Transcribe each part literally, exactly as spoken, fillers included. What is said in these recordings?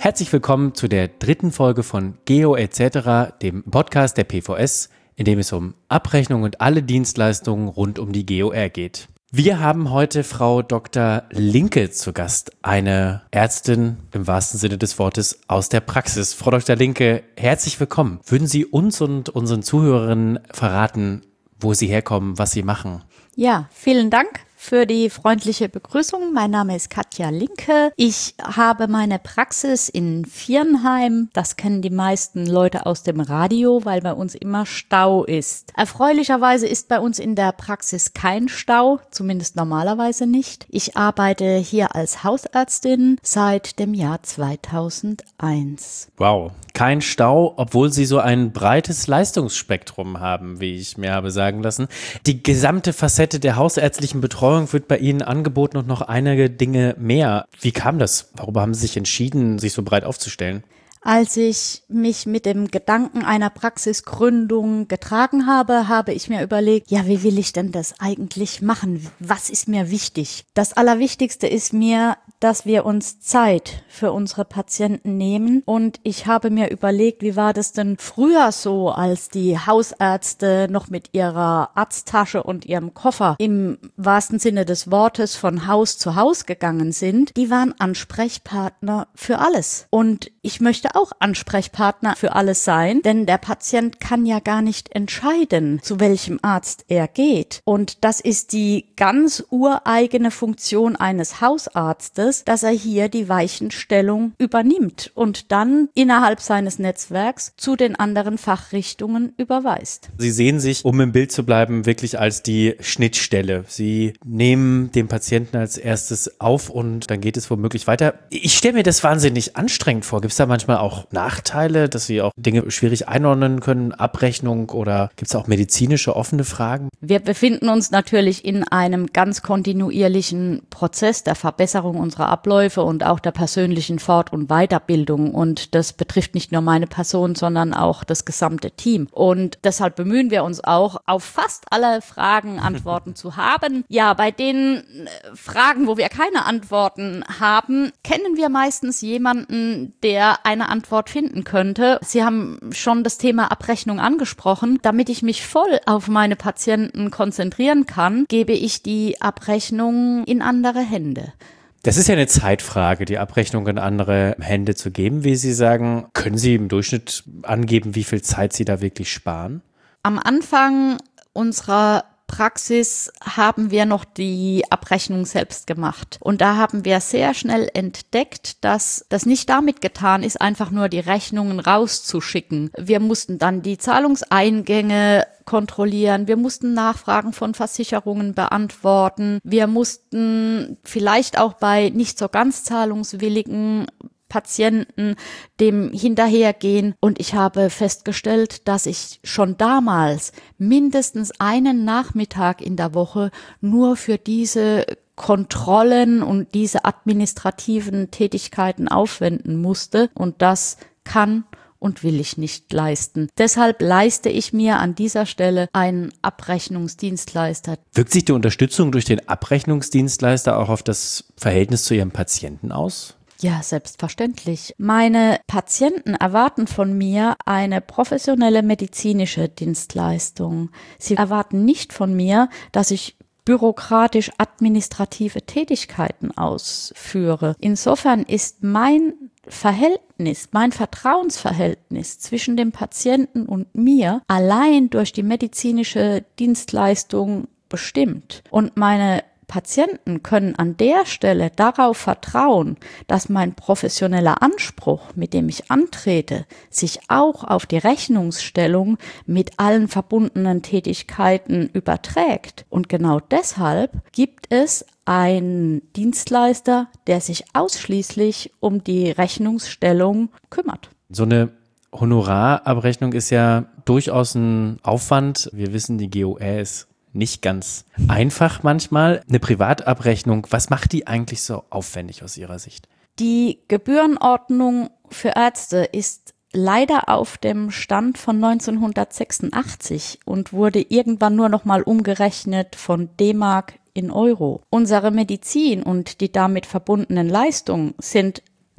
Herzlich willkommen zu der dritten Folge von Geo et cetera, dem Podcast der P V S, in dem es um Abrechnung und alle Dienstleistungen rund um die G O R geht. Wir haben heute Frau Doktor Linke zu Gast, eine Ärztin im wahrsten Sinne des Wortes aus der Praxis. Frau Doktor Linke, herzlich willkommen. Würden Sie uns und unseren Zuhörerinnen verraten, wo Sie herkommen, was Sie machen? Ja, vielen Dank für die freundliche Begrüßung. Mein Name ist Katja Linke. Ich habe meine Praxis in Viernheim. Das kennen die meisten Leute aus dem Radio, weil bei uns immer Stau ist. Erfreulicherweise ist bei uns in der Praxis kein Stau, zumindest normalerweise nicht. Ich arbeite hier als Hausärztin seit dem Jahr zweitausendeins. Wow, kein Stau, obwohl Sie so ein breites Leistungsspektrum haben, wie ich mir habe sagen lassen. Die gesamte Facette der hausärztlichen Betreuung wird bei Ihnen angeboten und noch einige Dinge mehr. Wie kam das? Warum haben Sie sich entschieden, sich so breit aufzustellen? Als ich mich mit dem Gedanken einer Praxisgründung getragen habe, habe ich mir überlegt, ja, wie will ich denn das eigentlich machen? Was ist mir wichtig? Das Allerwichtigste ist mir, dass wir uns Zeit für unsere Patienten nehmen. Und ich habe mir überlegt, wie war das denn früher so, als die Hausärzte noch mit ihrer Arzttasche und ihrem Koffer im wahrsten Sinne des Wortes von Haus zu Haus gegangen sind. Die waren Ansprechpartner für alles. Und ich möchte auch Ansprechpartner für alles sein, denn der Patient kann ja gar nicht entscheiden, zu welchem Arzt er geht. Und das ist die ganz ureigene Funktion eines Hausarztes, dass er hier die Weichenstellung übernimmt und dann innerhalb seines Netzwerks zu den anderen Fachrichtungen überweist. Sie sehen sich, um im Bild zu bleiben, wirklich als die Schnittstelle. Sie nehmen den Patienten als erstes auf und dann geht es womöglich weiter. Ich stelle mir das wahnsinnig anstrengend vor. Gibt es da manchmal auch Nachteile, dass Sie auch Dinge schwierig einordnen können, Abrechnung, oder gibt es auch medizinische offene Fragen? Wir befinden uns natürlich in einem ganz kontinuierlichen Prozess der Verbesserung unserer Abläufe und auch der persönlichen Fort- und Weiterbildung, und das betrifft nicht nur meine Person, sondern auch das gesamte Team, und deshalb bemühen wir uns auch, auf fast alle Fragen Antworten zu haben. Ja, bei den Fragen, wo wir keine Antworten haben, kennen wir meistens jemanden, der eine Antwort finden könnte. Sie haben schon das Thema Abrechnung angesprochen. Damit ich mich voll auf meine Patienten konzentrieren kann, gebe ich die Abrechnung in andere Hände. Das ist ja eine Zeitfrage, die Abrechnung in andere Hände zu geben, wie Sie sagen. Können Sie im Durchschnitt angeben, wie viel Zeit Sie da wirklich sparen? Am Anfang unserer Praxis haben wir noch die Abrechnung selbst gemacht. Und da haben wir sehr schnell entdeckt, dass das nicht damit getan ist, einfach nur die Rechnungen rauszuschicken. Wir mussten dann die Zahlungseingänge kontrollieren, wir mussten Nachfragen von Versicherungen beantworten, wir mussten vielleicht auch bei nicht so ganz zahlungswilligen Patienten dem hinterhergehen, und ich habe festgestellt, dass ich schon damals mindestens einen Nachmittag in der Woche nur für diese Kontrollen und diese administrativen Tätigkeiten aufwenden musste, und das kann und will ich nicht leisten. Deshalb leiste ich mir an dieser Stelle einen Abrechnungsdienstleister. Wirkt sich die Unterstützung durch den Abrechnungsdienstleister auch auf das Verhältnis zu Ihrem Patienten aus? Ja, selbstverständlich. Meine Patienten erwarten von mir eine professionelle medizinische Dienstleistung. Sie erwarten nicht von mir, dass ich bürokratisch-administrative Tätigkeiten ausführe. Insofern ist mein Verhältnis, mein Vertrauensverhältnis zwischen dem Patienten und mir allein durch die medizinische Dienstleistung bestimmt. Und meine Patienten können an der Stelle darauf vertrauen, dass mein professioneller Anspruch, mit dem ich antrete, sich auch auf die Rechnungsstellung mit allen verbundenen Tätigkeiten überträgt. Und genau deshalb gibt es einen Dienstleister, der sich ausschließlich um die Rechnungsstellung kümmert. So eine Honorarabrechnung ist ja durchaus ein Aufwand. Wir wissen, die G O R ist nicht ganz einfach manchmal. Eine Privatabrechnung, was macht die eigentlich so aufwendig aus Ihrer Sicht? Die Gebührenordnung für Ärzte ist leider auf dem Stand von neunzehnhundertsechsundachtzig und wurde irgendwann nur noch mal umgerechnet von D-Mark in Euro. Unsere Medizin und die damit verbundenen Leistungen sind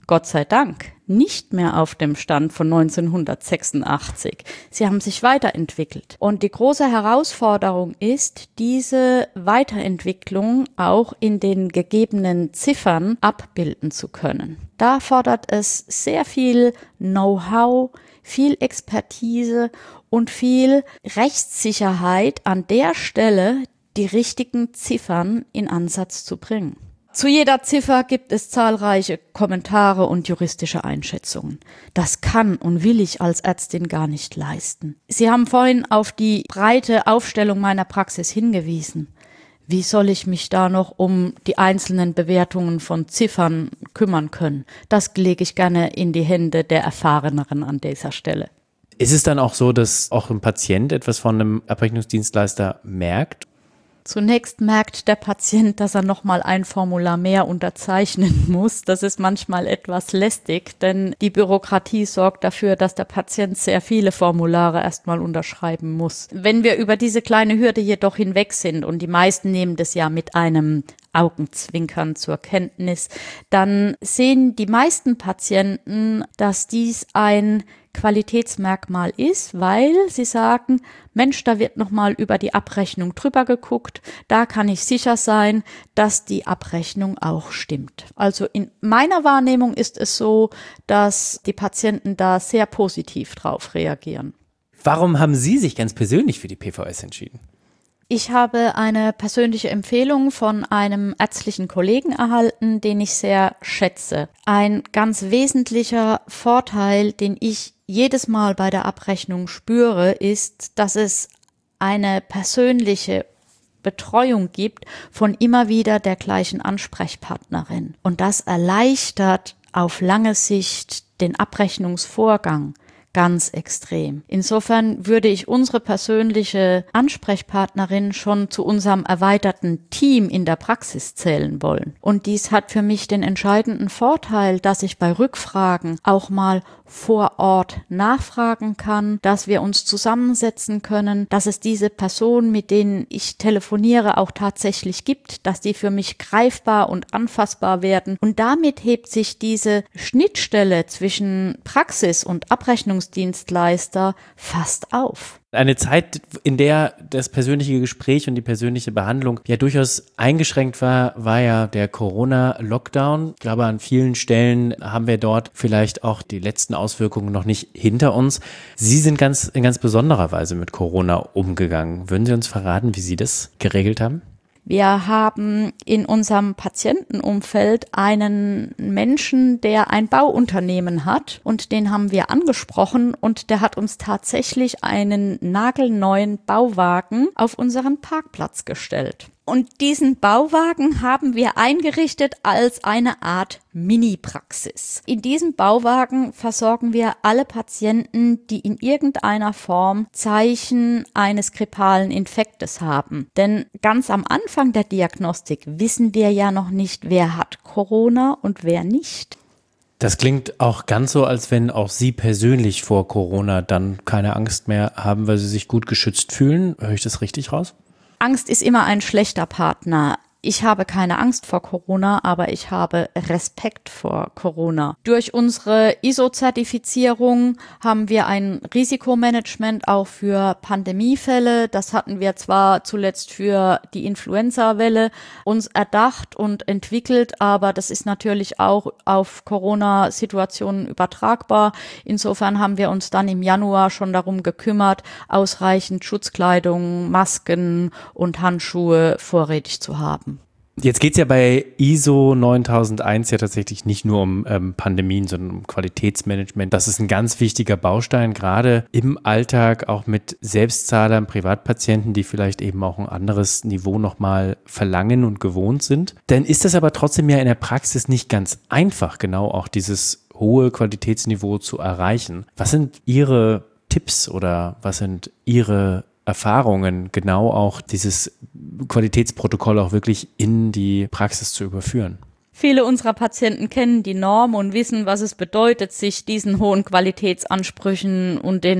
Gott sei Dank, nicht mehr auf dem Stand von neunzehnhundertsechsundachtzig. Sie haben sich weiterentwickelt. Und die große Herausforderung ist, diese Weiterentwicklung auch in den gegebenen Ziffern abbilden zu können. Da fordert es sehr viel Know-how, viel Expertise und viel Rechtssicherheit an der Stelle, die richtigen Ziffern in Ansatz zu bringen. Zu jeder Ziffer gibt es zahlreiche Kommentare und juristische Einschätzungen. Das kann und will ich als Ärztin gar nicht leisten. Sie haben vorhin auf die breite Aufstellung meiner Praxis hingewiesen. Wie soll ich mich da noch um die einzelnen Bewertungen von Ziffern kümmern können? Das lege ich gerne in die Hände der Erfahreneren an dieser Stelle. Ist es dann auch so, dass auch ein Patient etwas von einem Abrechnungsdienstleister merkt? Zunächst merkt der Patient, dass er nochmal ein Formular mehr unterzeichnen muss. Das ist manchmal etwas lästig, denn die Bürokratie sorgt dafür, dass der Patient sehr viele Formulare erstmal unterschreiben muss. Wenn wir über diese kleine Hürde jedoch hinweg sind und die meisten nehmen das ja mit einem Augenzwinkern zur Kenntnis, dann sehen die meisten Patienten, dass dies ein Qualitätsmerkmal ist, weil sie sagen, Mensch, da wird nochmal über die Abrechnung drüber geguckt, da kann ich sicher sein, dass die Abrechnung auch stimmt. Also in meiner Wahrnehmung ist es so, dass die Patienten da sehr positiv drauf reagieren. Warum haben Sie sich ganz persönlich für die P V S entschieden? Ich habe eine persönliche Empfehlung von einem ärztlichen Kollegen erhalten, den ich sehr schätze. Ein ganz wesentlicher Vorteil, den ich jedes Mal bei der Abrechnung spüre, ist, dass es eine persönliche Betreuung gibt von immer wieder der gleichen Ansprechpartnerin. Und das erleichtert auf lange Sicht den Abrechnungsvorgang ganz extrem. Insofern würde ich unsere persönliche Ansprechpartnerin schon zu unserem erweiterten Team in der Praxis zählen wollen. Und dies hat für mich den entscheidenden Vorteil, dass ich bei Rückfragen auch mal vor Ort nachfragen kann, dass wir uns zusammensetzen können, dass es diese Personen, mit denen ich telefoniere, auch tatsächlich gibt, dass die für mich greifbar und anfassbar werden. Und damit hebt sich diese Schnittstelle zwischen Praxis und Abrechnungsdienstleister fast auf. Eine Zeit, in der das persönliche Gespräch und die persönliche Behandlung ja durchaus eingeschränkt war, war ja der Corona-Lockdown. Ich glaube, an vielen Stellen haben wir dort vielleicht auch die letzten Auswirkungen noch nicht hinter uns. Sie sind ganz in ganz besonderer Weise mit Corona umgegangen. Würden Sie uns verraten, wie Sie das geregelt haben? Wir haben in unserem Patientenumfeld einen Menschen, der ein Bauunternehmen hat, und den haben wir angesprochen, und der hat uns tatsächlich einen nagelneuen Bauwagen auf unseren Parkplatz gestellt. Und diesen Bauwagen haben wir eingerichtet als eine Art Mini-Praxis. In diesem Bauwagen versorgen wir alle Patienten, die in irgendeiner Form Zeichen eines grippalen Infektes haben. Denn ganz am Anfang der Diagnostik wissen wir ja noch nicht, wer hat Corona und wer nicht. Das klingt auch ganz so, als wenn auch Sie persönlich vor Corona dann keine Angst mehr haben, weil Sie sich gut geschützt fühlen. Höre ich das richtig raus? Angst ist immer ein schlechter Partner. Ich habe keine Angst vor Corona, aber ich habe Respekt vor Corona. Durch unsere I S O-Zertifizierung haben wir ein Risikomanagement auch für Pandemiefälle. Das hatten wir zwar zuletzt für die Influenza-Welle uns erdacht und entwickelt, aber das ist natürlich auch auf Corona-Situationen übertragbar. Insofern haben wir uns dann im Januar schon darum gekümmert, ausreichend Schutzkleidung, Masken und Handschuhe vorrätig zu haben. Jetzt geht es ja bei I S O neuntausendeins ja tatsächlich nicht nur um ähm, Pandemien, sondern um Qualitätsmanagement. Das ist ein ganz wichtiger Baustein, gerade im Alltag, auch mit Selbstzahlern, Privatpatienten, die vielleicht eben auch ein anderes Niveau nochmal verlangen und gewohnt sind. Dann ist das aber trotzdem ja in der Praxis nicht ganz einfach, genau auch dieses hohe Qualitätsniveau zu erreichen. Was sind Ihre Tipps oder was sind Ihre Erfahrungen, genau auch dieses Qualitätsprotokoll auch wirklich in die Praxis zu überführen? Viele unserer Patienten kennen die Norm und wissen, was es bedeutet, sich diesen hohen Qualitätsansprüchen und den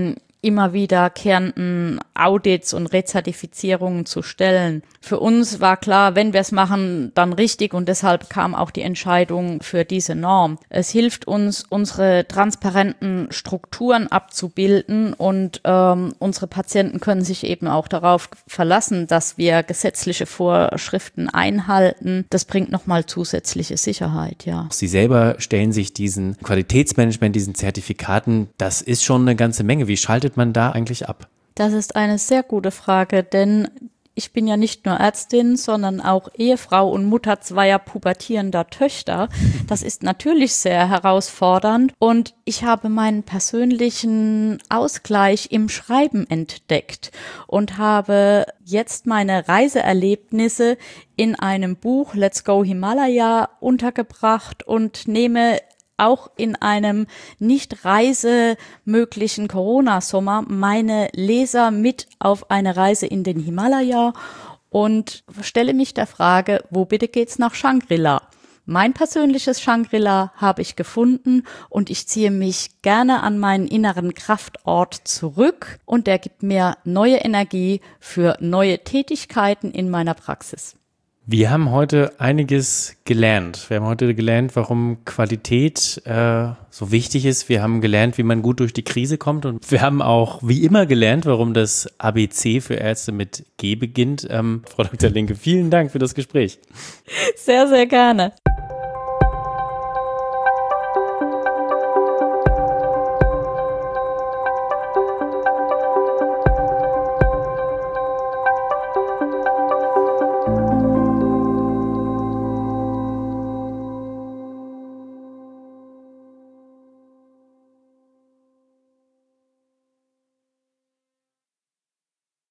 immer wiederkehrenden Audits und Rezertifizierungen zu stellen. Für uns war klar, wenn wir es machen, dann richtig, und deshalb kam auch die Entscheidung für diese Norm. Es hilft uns, unsere transparenten Strukturen abzubilden, und ähm, unsere Patienten können sich eben auch darauf verlassen, dass wir gesetzliche Vorschriften einhalten. Das bringt nochmal zusätzliche Sicherheit, ja. Sie selber stellen sich diesen Qualitätsmanagement, diesen Zertifikaten, das ist schon eine ganze Menge. Wie schaltet man da eigentlich ab? Das ist eine sehr gute Frage, denn ich bin ja nicht nur Ärztin, sondern auch Ehefrau und Mutter zweier pubertierender Töchter. Das ist natürlich sehr herausfordernd, und ich habe meinen persönlichen Ausgleich im Schreiben entdeckt und habe jetzt meine Reiseerlebnisse in einem Buch Let's Go Himalaya untergebracht und nehme auch in einem nicht reisemöglichen Corona-Sommer meine Leser mit auf eine Reise in den Himalaya und stelle mich der Frage, wo bitte geht's nach Shangri-La? Mein persönliches Shangri-La habe ich gefunden, und ich ziehe mich gerne an meinen inneren Kraftort zurück, und der gibt mir neue Energie für neue Tätigkeiten in meiner Praxis. Wir haben heute einiges gelernt. Wir haben heute gelernt, warum Qualität äh, so wichtig ist. Wir haben gelernt, wie man gut durch die Krise kommt. Und wir haben auch wie immer gelernt, warum das A B C für Ärzte mit G beginnt. Ähm, Frau Doktor Linke, vielen Dank für das Gespräch. Sehr, sehr gerne.